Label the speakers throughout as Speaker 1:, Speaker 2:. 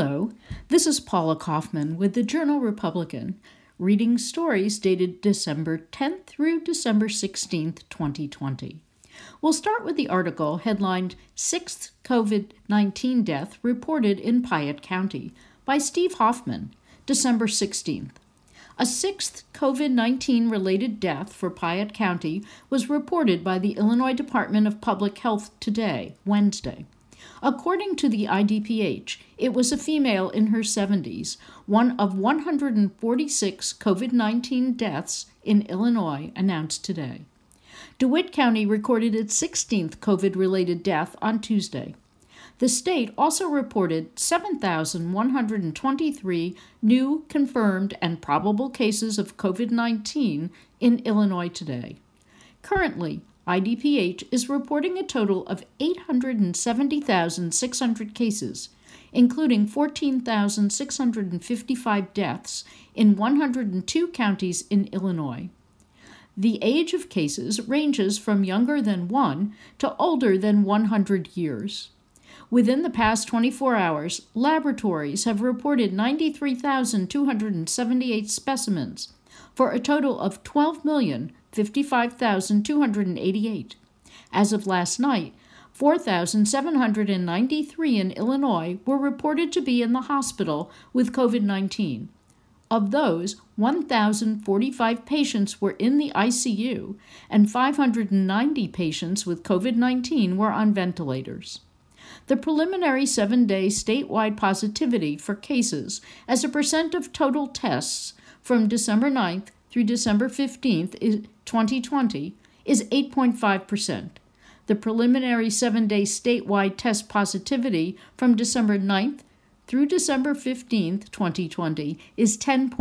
Speaker 1: Hello, this is Paula Kaufman with the Journal Republican, reading stories dated December 10th through December 16th, 2020. We'll start with the article headlined Sixth COVID-19 Death Reported in Piatt County by Steve Hoffman, December 16th. A sixth COVID-19 related death for Piatt County was reported by the Illinois Department of Public Health today, Wednesday. According to the IDPH, it was a female in her 70s, one of 146 COVID-19 deaths in Illinois announced today. DeWitt County recorded its 16th COVID-related death on Tuesday. The state also reported 7,123 new confirmed and probable cases of COVID-19 in Illinois today. Currently, IDPH is reporting a total of 870,600 cases, including 14,655 deaths in 102 counties in Illinois. The age of cases ranges from younger than 1 to older than 100 years. Within the past 24 hours, laboratories have reported 93,278 specimens, for a total of 12,055,288. As of last night, 4,793 in Illinois were reported to be in the hospital with COVID-19. Of those, 1,045 patients were in the ICU, and 590 patients with COVID-19 were on ventilators. The preliminary 7-day statewide positivity for cases as a percent of total tests from December 9th through December 15th, 2020, is 8.5%. The preliminary 7-day statewide test positivity from December 9th through December 15th, 2020, is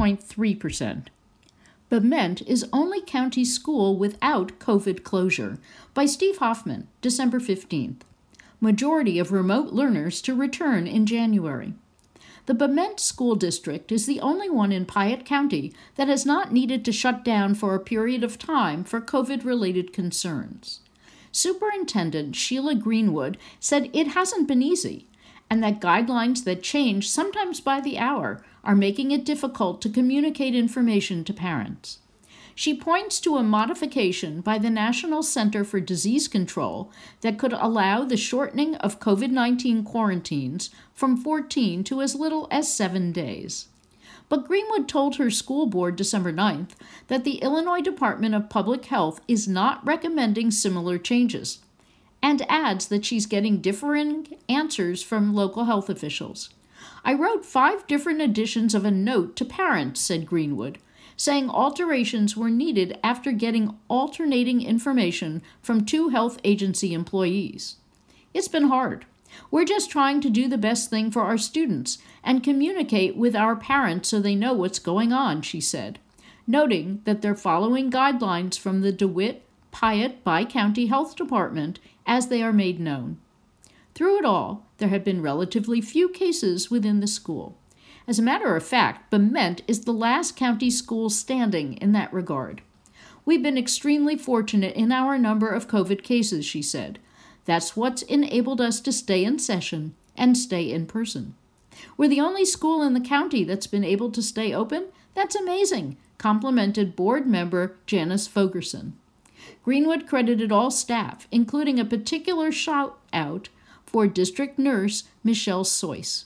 Speaker 1: 10.3%. Bement is only county school without COVID closure, by Steve Hoffman, December 15th. Majority of remote learners to return in January. The Bement School District is the only one in Piatt County that has not needed to shut down for a period of time for COVID-related concerns. Superintendent Sheila Greenwood said it hasn't been easy, and that guidelines that change sometimes by the hour are making it difficult to communicate information to parents. She points to a modification by the National Center for Disease Control that could allow the shortening of COVID-19 quarantines from 14 to as little as 7 days. But Greenwood told her school board December 9th that the Illinois Department of Public Health is not recommending similar changes, and adds that she's getting differing answers from local health officials. I wrote 5 different editions of a note to parents, said Greenwood, saying alterations were needed after getting alternating information from 2 health agency employees. It's been hard. We're just trying to do the best thing for our students and communicate with our parents so they know what's going on, she said, noting that they're following guidelines from the DeWitt Piatt Bi-County Health Department as they are made known. Through it all, there have been relatively few cases within the school. As a matter of fact, Bement is the last county school standing in that regard. We've been extremely fortunate in our number of COVID cases, she said. That's what's enabled us to stay in session and stay in person. We're the only school in the county that's been able to stay open. That's amazing, complimented board member Janice Fogerson. Greenwood credited all staff, including a particular shout-out for district nurse Michelle Soyce.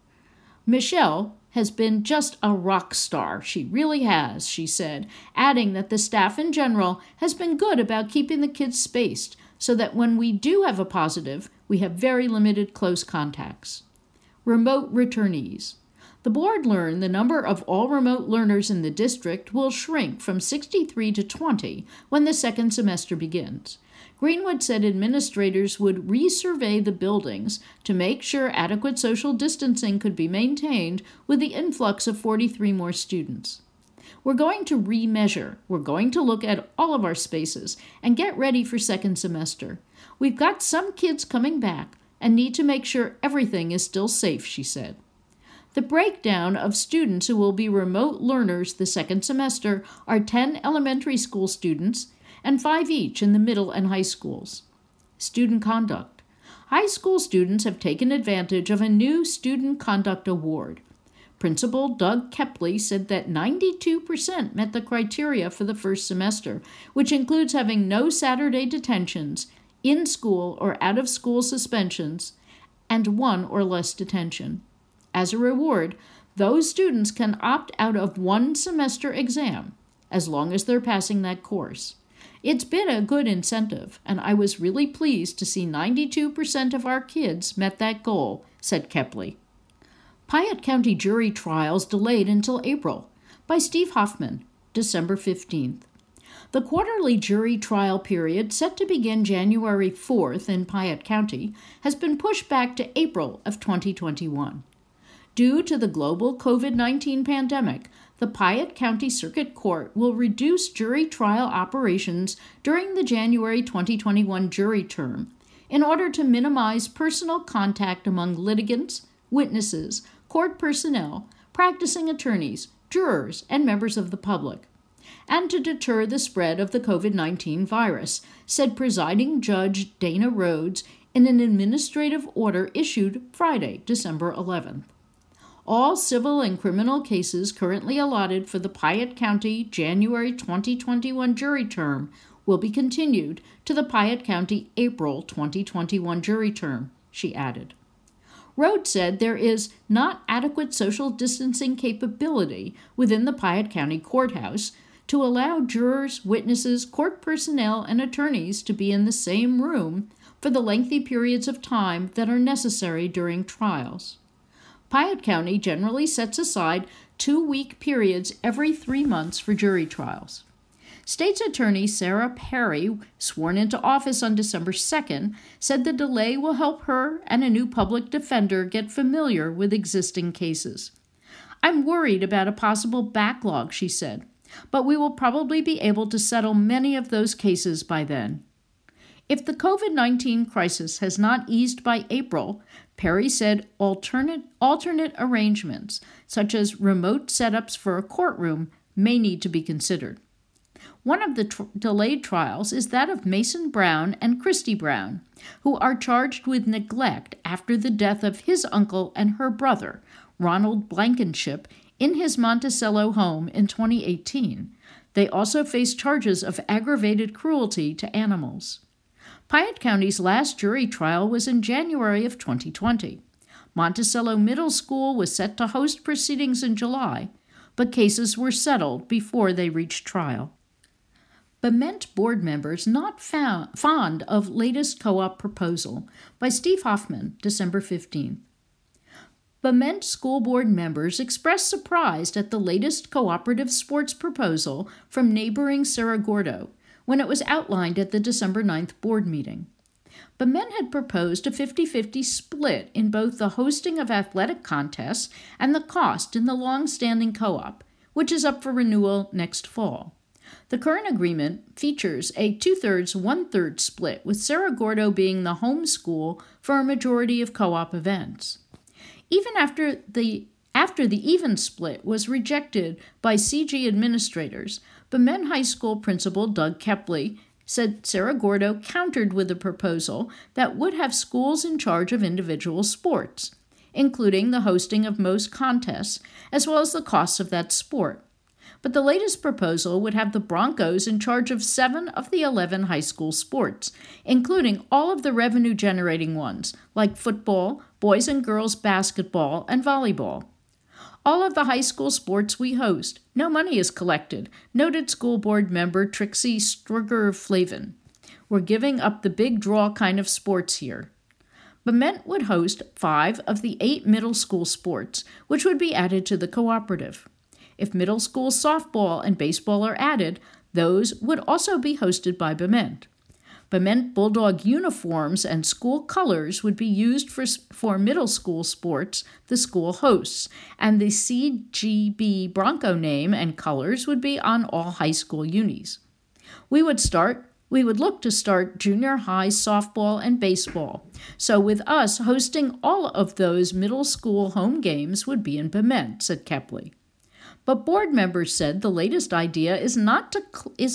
Speaker 1: Michelle has been just a rock star. She really has, she said, adding that the staff in general has been good about keeping the kids spaced so that when we do have a positive, we have very limited close contacts. Remote returnees. The board learned the number of all remote learners in the district will shrink from 63 to 20 when the second semester begins. Greenwood said administrators would resurvey the buildings to make sure adequate social distancing could be maintained with the influx of 43 more students. We're going to remeasure. We're going to look at all of our spaces and get ready for second semester. We've got some kids coming back and need to make sure everything is still safe, she said. The breakdown of students who will be remote learners the second semester are 10 elementary school students and 5 each in the middle and high schools. Student conduct. High school students have taken advantage of a new Student Conduct Award. Principal Doug Kepley said that 92% met the criteria for the first semester, which includes having no Saturday detentions, in-school or out-of-school suspensions, and one or less detention. As a reward, those students can opt out of one semester exam, as long as they're passing that course. It's been a good incentive, and I was really pleased to see 92% of our kids met that goal, said Kepley. Piatt County jury trials delayed until April, by Steve Hoffman, December 15th. The quarterly jury trial period, set to begin January 4th in Piatt County, has been pushed back to April of 2021. Due to the global COVID-19 pandemic, the Piatt County Circuit Court will reduce jury trial operations during the January 2021 jury term in order to minimize personal contact among litigants, witnesses, court personnel, practicing attorneys, jurors, and members of the public, and to deter the spread of the COVID-19 virus, said presiding Judge Dana Rhodes in an administrative order issued Friday, December 11th. All civil and criminal cases currently allotted for the Piatt County January 2021 jury term will be continued to the Piatt County April 2021 jury term, she added. Rhodes said there is not adequate social distancing capability within the Piatt County Courthouse to allow jurors, witnesses, court personnel, and attorneys to be in the same room for the lengthy periods of time that are necessary during trials. Piatt County generally sets aside 2-week periods every 3 months for jury trials. State's Attorney Sarah Perry, sworn into office on December 2nd, said the delay will help her and a new public defender get familiar with existing cases. "I'm worried about a possible backlog," she said, "but we will probably be able to settle many of those cases by then." If the COVID-19 crisis has not eased by April, Perry said alternate arrangements, such as remote setups for a courtroom, may need to be considered. One of the delayed trials is that of Mason Brown and Christy Brown, who are charged with neglect after the death of his uncle and her brother, Ronald Blankenship, in his Monticello home in 2018. They also face charges of aggravated cruelty to animals. Piatt County's last jury trial was in January of 2020. Monticello Middle School was set to host proceedings in July, but cases were settled before they reached trial. Bement board members not fond of latest co-op proposal, by Steve Hoffman, December 15th. Bement school board members expressed surprise at the latest cooperative sports proposal from neighboring Cerro Gordo, when it was outlined at the December 9th board meeting. Bement had proposed a 50-50 split in both the hosting of athletic contests and the cost in the long-standing co-op, which is up for renewal next fall. The current agreement features a 2/3, 1/3 split, with Cerro Gordo being the home school for a majority of co-op events. Even after the even split was rejected by CG administrators, Bement High School principal Doug Kepley said Cerro Gordo countered with a proposal that would have schools in charge of individual sports, including the hosting of most contests, as well as the costs of that sport. But the latest proposal would have the Broncos in charge of 7 of the 11 high school sports, including all of the revenue-generating ones, like football, boys and girls basketball, and volleyball. "All of the high school sports we host. No money is collected," noted school board member Trixie Struger-Flavin. "We're giving up the big draw kind of sports here." Bement would host 5 of the 8 middle school sports, which would be added to the cooperative. If middle school softball and baseball are added, those would also be hosted by Bement. Bement Bulldog uniforms and school colors would be used for middle school sports the school hosts, and the CGB Bronco name and colors would be on all high school unis. We would look to start junior high softball and baseball, so with us hosting all of those middle school home games would be in Bement, said Kepley. But board members said the latest idea is not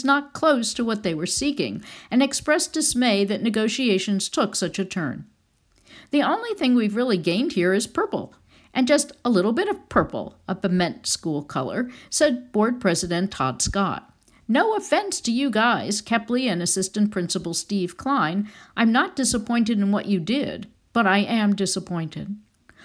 Speaker 1: close to what they were seeking, and expressed dismay that negotiations took such a turn. The only thing we've really gained here is purple, and just a little bit of purple, a Bement school color, said Board President Todd Scott. No offense to you guys, Kepley and Assistant Principal Steve Klein. I'm not disappointed in what you did, but I am disappointed.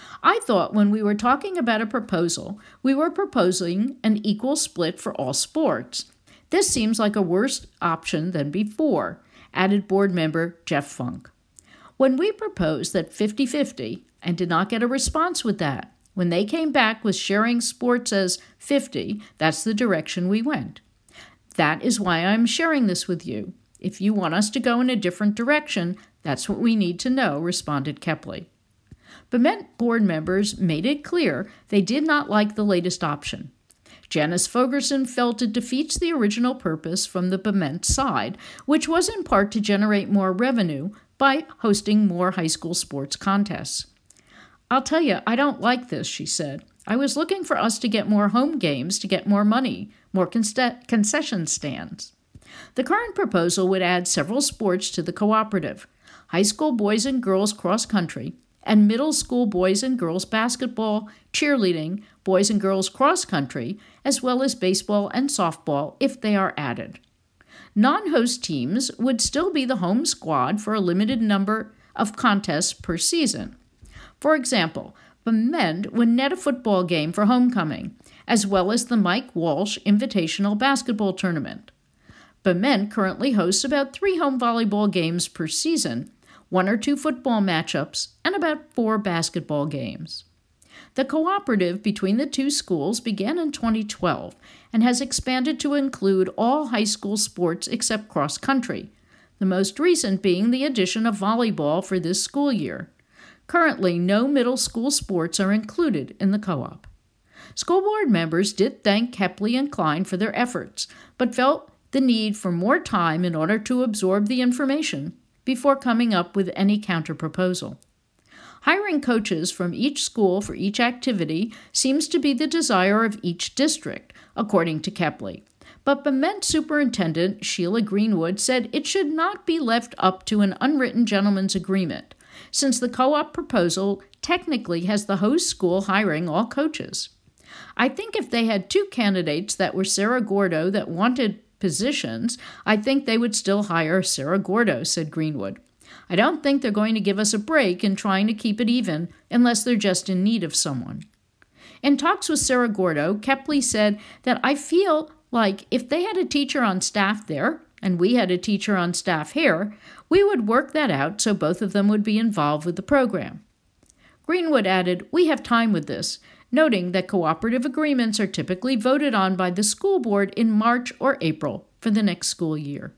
Speaker 1: I thought when we were talking about a proposal, we were proposing an equal split for all sports. This seems like a worse option than before, added board member Jeff Funk. When we proposed that 50-50 and did not get a response with that, when they came back with sharing sports as 50, that's the direction we went. That is why I'm sharing this with you. If you want us to go in a different direction, that's what we need to know, responded Kepley. Bement board members made it clear they did not like the latest option. Janice Fogerson felt it defeats the original purpose from the Bement side, which was in part to generate more revenue by hosting more high school sports contests. I'll tell you, I don't like this, she said. I was looking for us to get more home games to get more money, more concession stands. The current proposal would add several sports to the cooperative: high school boys and girls cross country, and middle school boys and girls basketball, cheerleading, boys and girls cross country, as well as baseball and softball if they are added. Non-host teams would still be the home squad for a limited number of contests per season. For example, Bement would net a football game for homecoming, as well as the Mike Walsh Invitational Basketball Tournament. Bement currently hosts about 3 home volleyball games per season, 1 or 2 football matchups, and about 4 basketball games. The cooperative between the two schools began in 2012 and has expanded to include all high school sports except cross country, the most recent being the addition of volleyball for this school year. Currently, no middle school sports are included in the co-op. School board members did thank Kepley and Klein for their efforts, but felt the need for more time in order to absorb the information before coming up with any counterproposal. Hiring coaches from each school for each activity seems to be the desire of each district, according to Kepley. But Bement Superintendent Sheila Greenwood said it should not be left up to an unwritten gentleman's agreement, since the co-op proposal technically has the host school hiring all coaches. I think if they had 2 candidates that were Sarah Gordo that wanted positions, I think they would still hire Sarah Gordo, said Greenwood. I don't think they're going to give us a break in trying to keep it even unless they're just in need of someone. In talks with Sarah Gordo, Kepley said that I feel like if they had a teacher on staff there and we had a teacher on staff here, we would work that out so both of them would be involved with the program. Greenwood added, "We have time with this," noting that cooperative agreements are typically voted on by the school board in March or April for the next school year.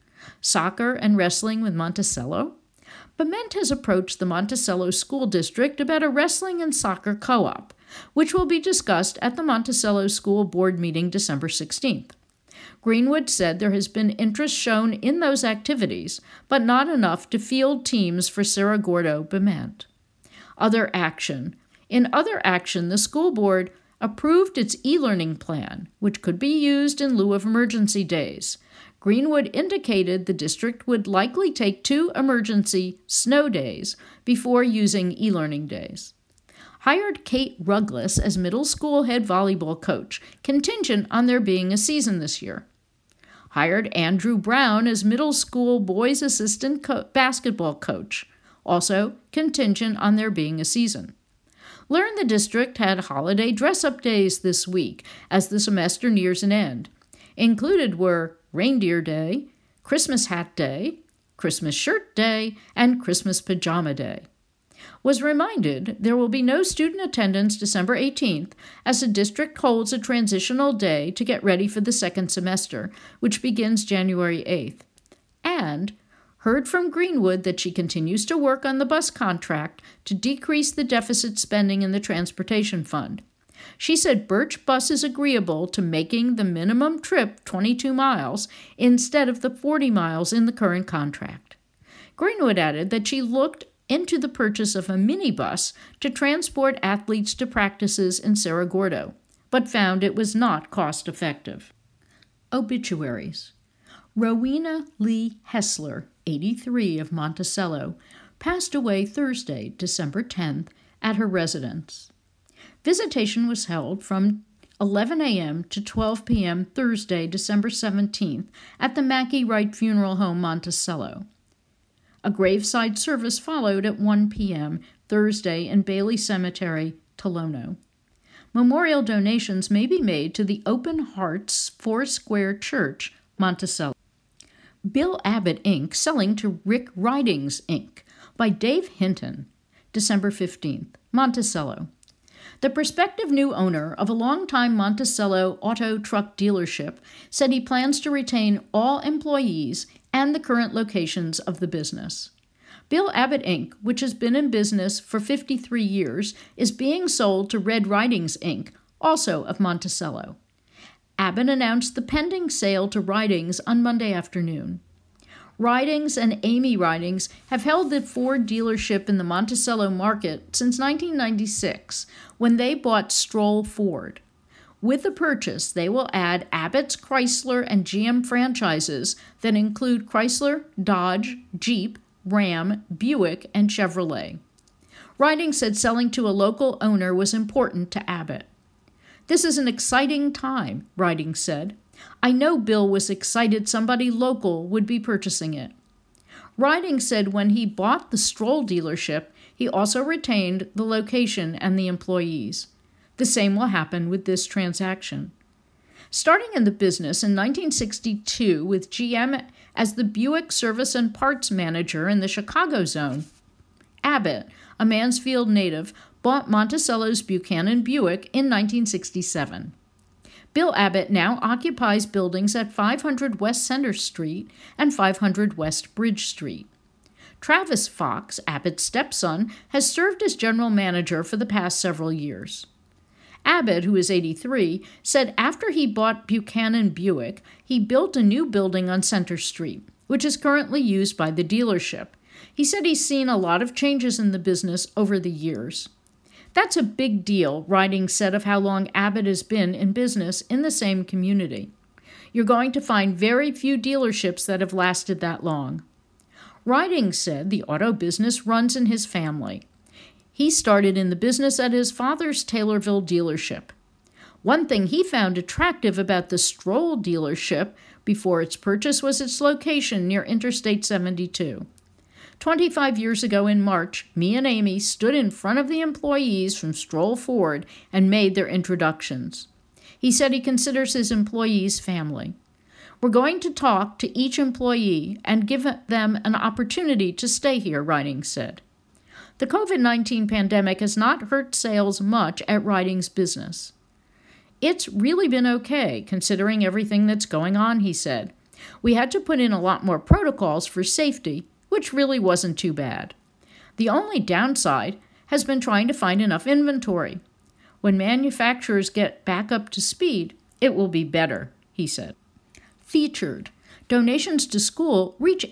Speaker 1: Soccer and wrestling with Monticello. Bement has approached the Monticello School District about a wrestling and soccer co-op, which will be discussed at the Monticello School Board meeting December 16th. Greenwood said there has been interest shown in those activities, but not enough to field teams for Sarah Gordo Bement. Other action. In other action, the school board approved its e-learning plan, which could be used in lieu of emergency days. Greenwood indicated the district would likely take 2 emergency snow days before using e-learning days. Hired Kate Rugless as middle school head volleyball coach, contingent on there being a season this year. Hired Andrew Brown as middle school boys assistant basketball coach, also contingent on there being a season. Learn the district had holiday dress-up days this week as the semester nears an end. Included were Reindeer Day, Christmas Hat Day, Christmas Shirt Day, and Christmas Pajama Day. Was reminded there will be no student attendance December 18th as the district holds a transitional day to get ready for the second semester, which begins January 8th. And heard from Greenwood that she continues to work on the bus contract to decrease the deficit spending in the transportation fund. She said Birch Bus is agreeable to making the minimum trip 22 miles instead of the 40 miles in the current contract. Greenwood added that she looked into the purchase of a minibus to transport athletes to practices in Cerro Gordo, but found it was not cost-effective. Obituaries. Rowena Lee Hessler, 83, of Monticello, passed away Thursday, December 10th, at her residence. Visitation was held from 11 a.m. to 12 p.m. Thursday, December 17th, at the Mackey Wright Funeral Home, Monticello. A graveside service followed at 1 p.m. Thursday in Bailey Cemetery, Tolono. Memorial donations may be made to the Open Hearts Foursquare Church, Monticello. Bill Abbott, Inc., selling to Rick Ridings, Inc., by Dave Hinton, December 15th, Monticello. The prospective new owner of a longtime Monticello auto truck dealership said he plans to retain all employees and the current locations of the business. Bill Abbott, Inc., which has been in business for 53 years, is being sold to Red Ridings, Inc., also of Monticello. Abbott announced the pending sale to Ridings on Monday afternoon. Ridings and Amy Ridings have held the Ford dealership in the Monticello market since 1996, when they bought Stroll Ford. With the purchase, they will add Abbott's Chrysler and GM franchises that include Chrysler, Dodge, Jeep, Ram, Buick, and Chevrolet. Ridings said selling to a local owner was important to Abbott. "This is an exciting time," Ridings said. "I know Bill was excited somebody local would be purchasing it." Ridings said when he bought the Stroll dealership, he also retained the location and the employees. The same will happen with this transaction. Starting in the business in 1962 with GM as the Buick service and parts manager in the Chicago zone, Abbott, a Mansfield native, bought Monticello's Buchanan Buick in 1967. Bill Abbott now occupies buildings at 500 West Center Street and 500 West Bridge Street. Travis Fox, Abbott's stepson, has served as general manager for the past several years. Abbott, who is 83, said after he bought Buchanan Buick, he built a new building on Center Street, which is currently used by the dealership. He said he's seen a lot of changes in the business over the years. "That's a big deal," Ridings said of how long Abbott has been in business in the same community. "You're going to find very few dealerships that have lasted that long." Ridings said the auto business runs in his family. He started in the business at his father's Taylorville dealership. One thing he found attractive about the Stroll dealership before its purchase was its location near Interstate 72. 25 years ago in March, me and Amy stood in front of the employees from Stroll Ford and made their introductions. He said he considers his employees family. "We're going to talk to each employee and give them an opportunity to stay here," Ridings said. The COVID-19 pandemic has not hurt sales much at Ridings' business. "It's really been okay, considering everything that's going on," he said. "We had to put in a lot more protocols for safety, which really wasn't too bad. The only downside has been trying to find enough inventory. When manufacturers get back up to speed, it will be better," he said. Featured. Donations to school reach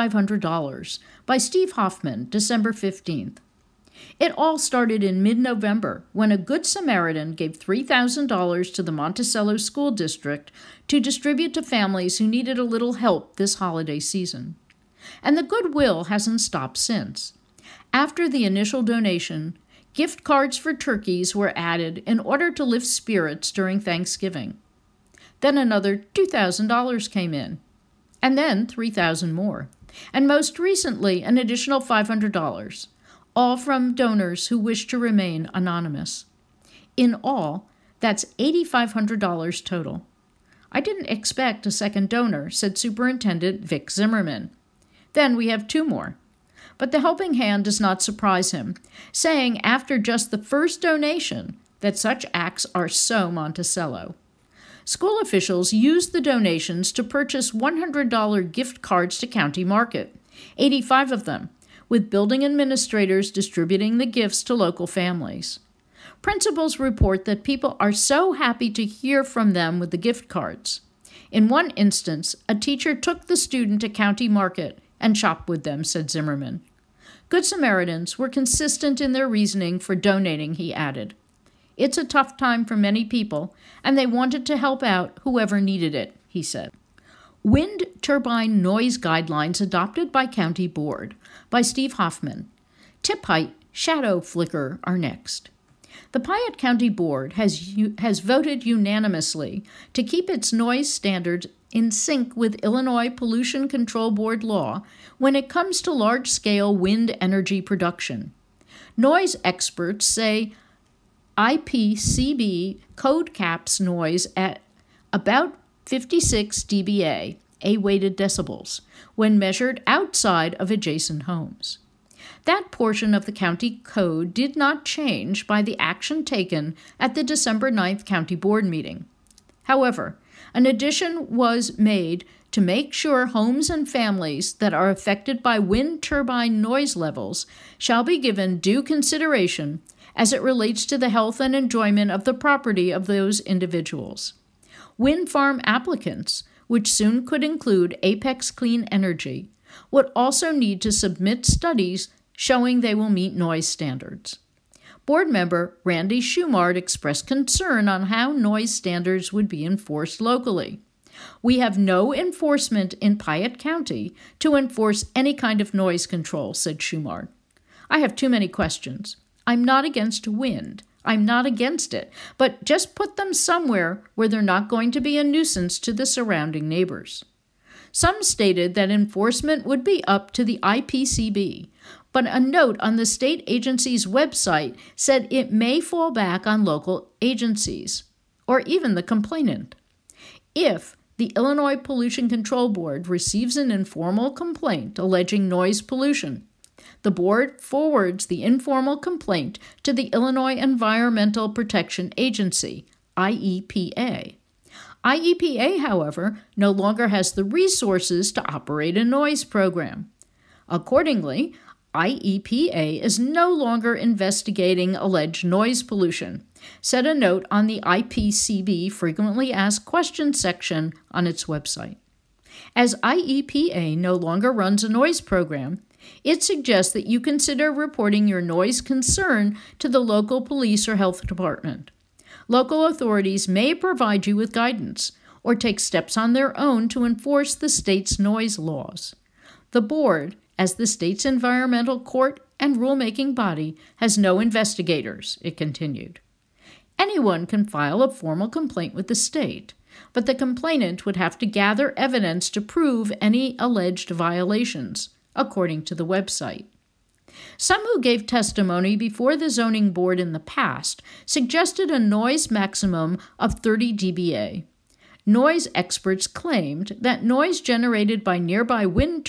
Speaker 1: $8,500 by Steve Hoffman, December 15th. It all started in mid-November when a Good Samaritan gave $3,000 to the Monticello School District to distribute to families who needed a little help this holiday season. And the goodwill hasn't stopped since. After the initial donation, gift cards for turkeys were added in order to lift spirits during Thanksgiving. Then another $2,000 came in, and then $3,000 more, and most recently an additional $500, all from donors who wish to remain anonymous. In all, that's $8,500 total. "I didn't expect a second donor," said Superintendent Vic Zimmerman. Then we have 2 more. But the helping hand does not surprise him, saying after just the first donation that such acts are so Monticello. School officials used the donations to purchase $100 gift cards to County Market, 85 of them, with building administrators distributing the gifts to local families. Principals report that people are so happy to hear from them with the gift cards. In one instance, a teacher took the student to County Market and shopped with them, said Zimmerman. Good Samaritans were consistent in their reasoning for donating, he added. It's a tough time for many people, and they wanted to help out whoever needed it, he said. Wind turbine noise guidelines adopted by County Board by Steve Hoffman, tip height, shadow flicker are next. The Piatt County Board has voted unanimously to keep its noise standards in sync with Illinois Pollution Control Board law when it comes to large-scale wind energy production. Noise experts say IPCB code caps noise at about 56 dBA, A-weighted decibels, when measured outside of adjacent homes. That portion of the county code did not change by the action taken at the December 9th County Board meeting. However, an addition was made to make sure homes and families that are affected by wind turbine noise levels shall be given due consideration as it relates to the health and enjoyment of the property of those individuals. Wind farm applicants, which soon could include Apex Clean Energy, would also need to submit studies showing they will meet noise standards. Board member Randy Schumard expressed concern on how noise standards would be enforced locally. We have no enforcement in Piatt County to enforce any kind of noise control, said Schumard. I have too many questions. I'm not against wind. I'm not against it, but just put them somewhere where they're not going to be a nuisance to the surrounding neighbors. Some stated that enforcement would be up to the IPCB, but a note on the state agency's website said it may fall back on local agencies, or even the complainant. If the Illinois Pollution Control Board receives an informal complaint alleging noise pollution, the board forwards the informal complaint to the Illinois Environmental Protection Agency, IEPA. IEPA, however, no longer has the resources to operate a noise program. Accordingly, IEPA is no longer investigating alleged noise pollution, said a note on the IPCB Frequently Asked Questions section on its website. As IEPA no longer runs a noise program, it suggests that you consider reporting your noise concern to the local police or health department. Local authorities may provide you with guidance or take steps on their own to enforce the state's noise laws. The board, as the state's environmental court and rulemaking body, has no investigators, it continued. Anyone can file a formal complaint with the state, but the complainant would have to gather evidence to prove any alleged violations, according to the website. Some who gave testimony before the zoning board in the past suggested a noise maximum of 30 dBA. Noise experts claimed that noise generated by nearby wind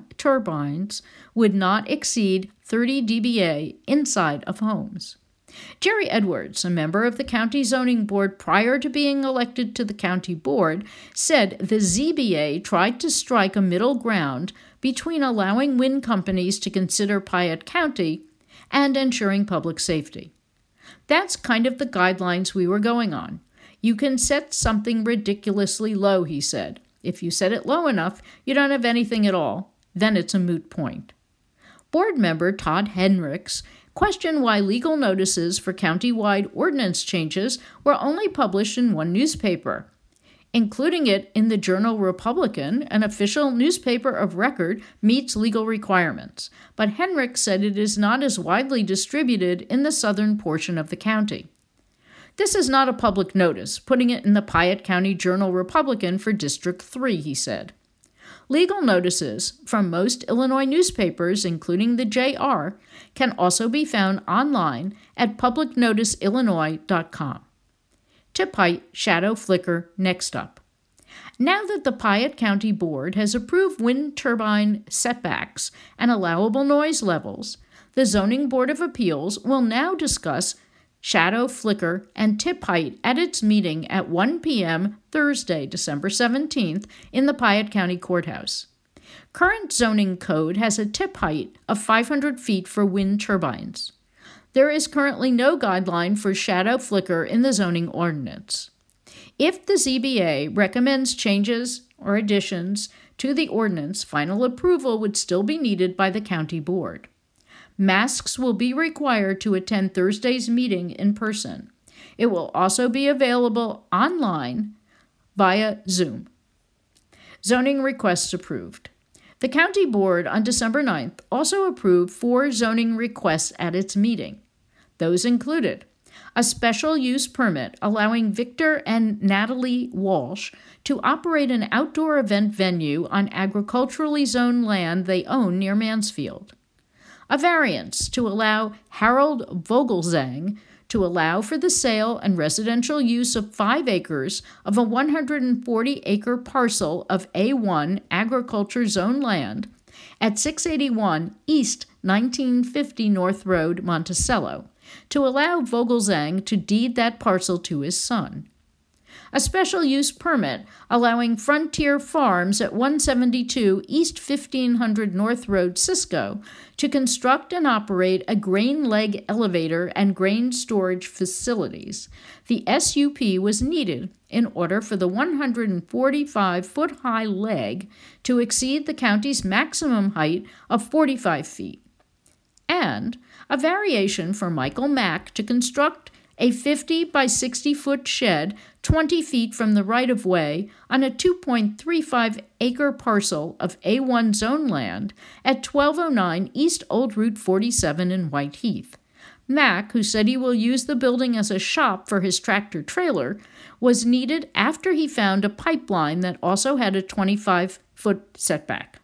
Speaker 1: turbines would not exceed 30 dBA inside of homes. Jerry Edwards, a member of the county zoning board prior to being elected to the county board, said the ZBA tried to strike a middle ground between allowing wind companies to consider Piatt County and ensuring public safety. That's kind of the guidelines we were going on. You can set something ridiculously low, he said. If you set it low enough, you don't have anything at all. Then it's a moot point. Board member Todd Henricks questioned why legal notices for county-wide ordinance changes were only published in one newspaper. Including it in the Journal-Republican, an official newspaper of record, meets legal requirements, but Henricks said it is not as widely distributed in the southern portion of the county. This is not a public notice, putting it in the Piatt County Journal-Republican for District 3, he said. Legal notices from most Illinois newspapers, including the JR, can also be found online at publicnoticeillinois.com. Tip height, shadow flicker, next up. Now that the Piatt County Board has approved wind turbine setbacks and allowable noise levels, the Zoning Board of Appeals will now discuss shadow flicker and tip height at its meeting at 1 p.m. Thursday, December 17th in the Piatt County Courthouse. Current zoning code has a tip height of 500 feet for wind turbines. There is currently no guideline for shadow flicker in the zoning ordinance. If the ZBA recommends changes or additions to the ordinance, final approval would still be needed by the county board. Masks will be required to attend Thursday's meeting in person. It will also be available online via Zoom. Zoning requests approved. The county board on December 9th also approved 4 zoning requests at its meeting. Those included a special use permit allowing Victor and Natalie Walsh to operate an outdoor event venue on agriculturally zoned land they own near Mansfield, a variance to allow Harold Vogelzang to allow for the sale and residential use of 5 acres of a 140-acre parcel of A1 agriculture zone land at 681 East 1950 North Road, Monticello, to allow Vogelzang to deed that parcel to his son. A special use permit allowing Frontier Farms at 172 East 1500 North Road, Cisco, to construct and operate a grain leg elevator and grain storage facilities. The SUP was needed in order for the 145-foot-high leg to exceed the county's maximum height of 45 feet. And a variation for Michael Mack to construct a 50 by 60-foot shed 20 feet from the right-of-way on a 2.35-acre parcel of A1 zone land at 1209 East Old Route 47 in Whiteheath. Mack, who said he will use the building as a shop for his tractor-trailer, was needed after he found a pipeline that also had a 25-foot setback.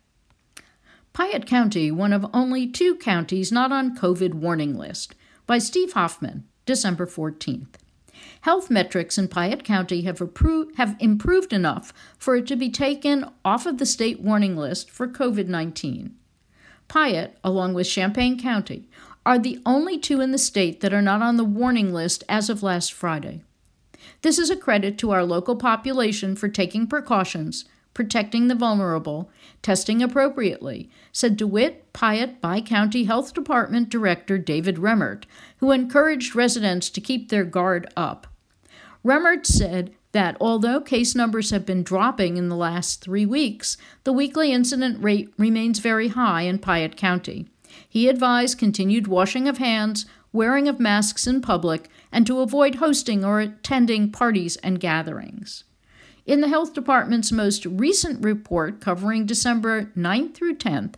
Speaker 1: Piatt County, one of only 2 counties not on COVID warning list, by Steve Hoffman, December 14th. Health metrics in Piatt County have improved enough for it to be taken off of the state warning list for COVID-19. Piatt, along with Champaign County, are the only 2 in the state that are not on the warning list as of last Friday. This is a credit to our local population for taking precautions, protecting the vulnerable, testing appropriately, said DeWitt Piatt Bi-County Health Department Director David Remmert, who encouraged residents to keep their guard up. Remmert said that although case numbers have been dropping in the last 3 weeks, the weekly incident rate remains very high in Piatt County. He advised continued washing of hands, wearing of masks in public, and to avoid hosting or attending parties and gatherings. In the Health Department's most recent report covering December 9th through 10th,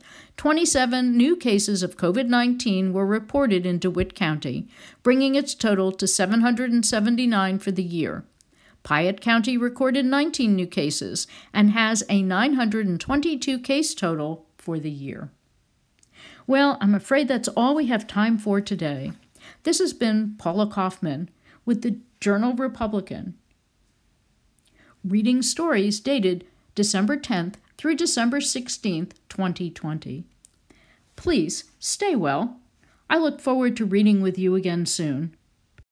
Speaker 1: 27 new cases of COVID-19 were reported in DeWitt County, bringing its total to 779 for the year. Piatt County recorded 19 new cases and has a 922 case total for the year. Well, I'm afraid that's all we have time for today. This has been Paula Kaufman with the Journal-Republican, reading stories dated December 10th through December 16th, 2020. Please stay well. I look forward to reading with you again soon.